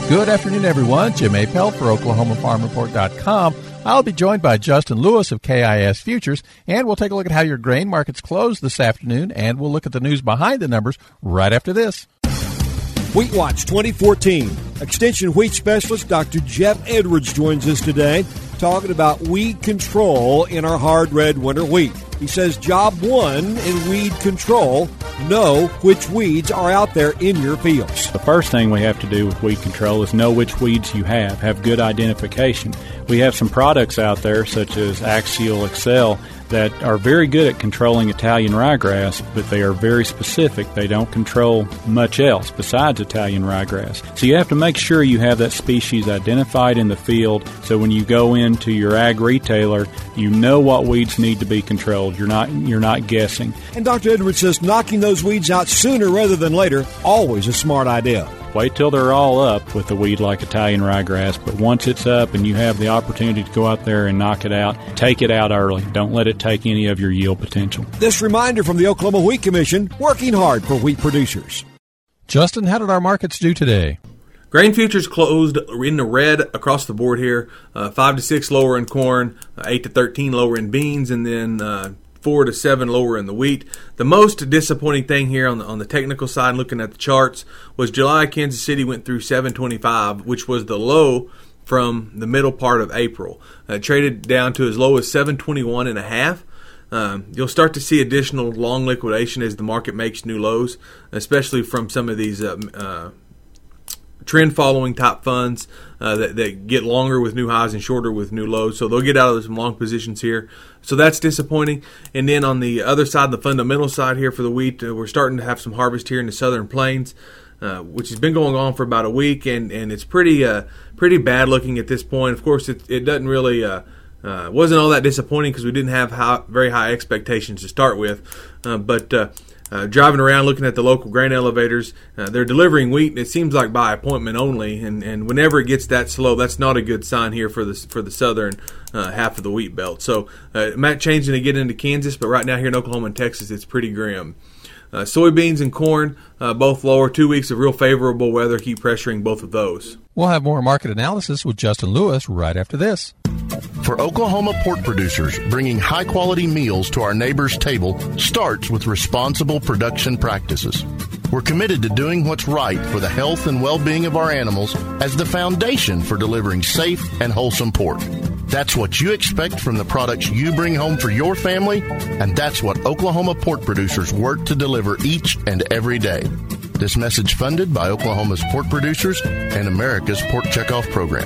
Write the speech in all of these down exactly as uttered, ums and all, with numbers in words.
Good afternoon, everyone. Jim Appel for Oklahoma Farm Report dot com. I'll be joined by Justin Lewis of K I S Futures, and we'll take a look at how your grain markets closed this afternoon, and we'll look at the news behind the numbers right after this. Wheat Watch twenty fourteen. Extension wheat specialist Doctor Jeff Edwards joins us today talking about weed control in our hard red winter wheat. He says job one in weed control, know which weeds are out there in your fields. The first thing we have to do with weed control is know which weeds you have, have good identification. We have some products out there such as Axial Excel that are very good at controlling Italian ryegrass, but they are very specific. They don't control much else besides Italian ryegrass. So you have to make sure you have that species identified in the field so when you go into your ag retailer, you know what weeds need to be controlled. You're not you're not guessing. And Doctor Edwards says knocking those weeds out sooner rather than later, always a smart idea. Wait till they're all up with a weed like Italian ryegrass, but once it's up and you have the opportunity to go out there and knock it out, take it out early. Don't let it take any of your yield potential. This reminder from the Oklahoma Wheat Commission, working hard for wheat producers. Justin, how did our markets do today? Grain futures closed in the red across the board here, uh, five to six lower in corn, uh, eight to thirteen lower in beans, and then uh, four to seven lower in the wheat. The most disappointing thing here on the on the technical side, looking at the charts, was July. Kansas City went through seven twenty-five, which was the low from the middle part of April. Uh, traded down to as low as seven twenty-one and a half. Um, you'll start to see additional long liquidation as the market makes new lows, especially from some of these uh, uh, trend-following type funds uh, that, that get longer with new highs and shorter with new lows. So they'll get out of some long positions here. So that's disappointing. And then on the other side, the fundamental side here for the wheat, uh, we're starting to have some harvest here in the southern plains, uh, which has been going on for about a week, and, and it's pretty uh, pretty bad looking at this point. Of course, it, it doesn't really uh, uh, wasn't all that disappointing because we didn't have high, very high expectations to start with, uh, but uh, Uh, driving around looking at the local grain elevators, uh, they're delivering wheat, it seems like by appointment only, and, and whenever it gets that slow, that's not a good sign here for the, for the southern uh, half of the wheat belt. So uh, it might change when they get into Kansas, but right now here in Oklahoma and Texas, it's pretty grim. Uh, soybeans and corn, uh, both lower. Two weeks of real favorable weather keep pressuring both of those. We'll have more market analysis with Justin Lewis right after this. For Oklahoma pork producers, bringing high-quality meals to our neighbors' table starts with responsible production practices. We're committed to doing what's right for the health and well-being of our animals as the foundation for delivering safe and wholesome pork. That's what you expect from the products you bring home for your family, and that's what Oklahoma pork producers work to deliver each and every day. This message funded by Oklahoma's pork producers and America's Pork Checkoff Program.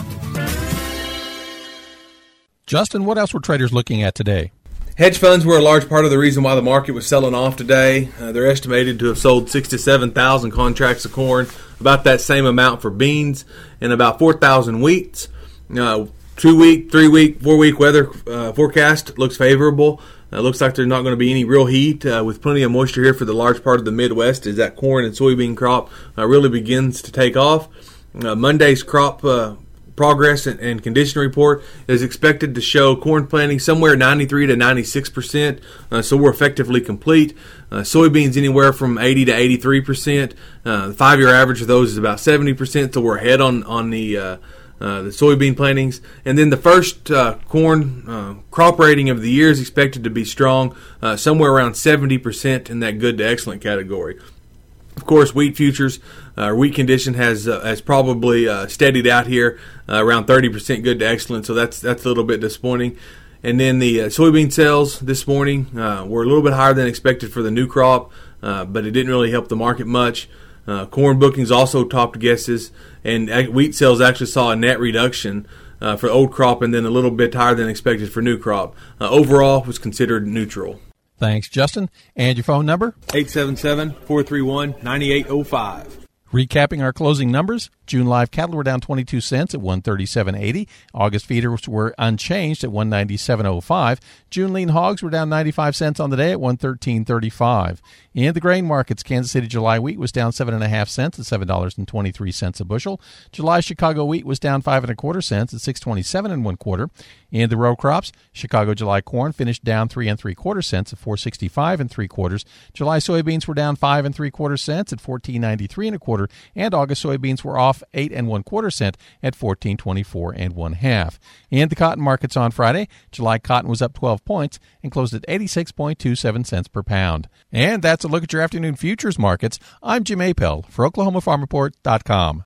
Justin, what else were traders looking at today? Hedge funds were a large part of the reason why the market was selling off today. Uh, they're estimated to have sold six to seven thousand contracts of corn, about that same amount for beans, and about four thousand wheats. Uh, two week, three week, four week weather uh, forecast looks favorable. It uh, looks like there's not going to be any real heat uh, with plenty of moisture here for the large part of the Midwest as that corn and soybean crop uh, really begins to take off. Uh, Monday's crop uh, progress and, and condition report is expected to show corn planting somewhere ninety-three to ninety-six percent, uh, so we're effectively complete. Uh, soybeans anywhere from eighty to eighty-three percent. Uh, the five-year average of those is about seventy percent, so we're ahead on, on the uh, uh, the soybean plantings. And then the first uh, corn uh, crop rating of the year is expected to be strong, uh, somewhere around seventy percent in that good to excellent category. Of course, wheat futures, uh, wheat condition has uh, has probably uh, steadied out here uh, around thirty percent good to excellent, so that's that's a little bit disappointing. And then the uh, soybean sales this morning uh, were a little bit higher than expected for the new crop, uh, but it didn't really help the market much. Uh, corn bookings also topped guesses, and wheat sales actually saw a net reduction uh, for old crop and then a little bit higher than expected for new crop. Uh, overall, was considered neutral. Thanks, Justin. And your phone number? eight seven seven, four three one, nine eight zero five. Recapping our closing numbers, June live cattle were down twenty-two cents at one thirty-seven eighty. August feeders were unchanged at one ninety-seven oh five. June lean hogs were down ninety-five cents on the day at one thirteen thirty-five. In the grain markets, Kansas City July wheat was down seven and a half cents at seven dollars and twenty-three cents a bushel. July Chicago wheat was down five and a quarter cents at six twenty-seven and one quarter. In the row crops, Chicago July corn finished down three and three quarter cents at four sixty-five and three quarters. July soybeans were down five and three quarter cents at fourteen ninety-three and a quarter quarter, and August soybeans were off eight and one quarter cent at fourteen twenty-four and one half. In the cotton markets on Friday, July cotton was up twelve points and closed at eighty-six point two seven cents per pound. And that's a look at your afternoon futures markets. I'm Jim Apel for Oklahoma Farm Report dot com.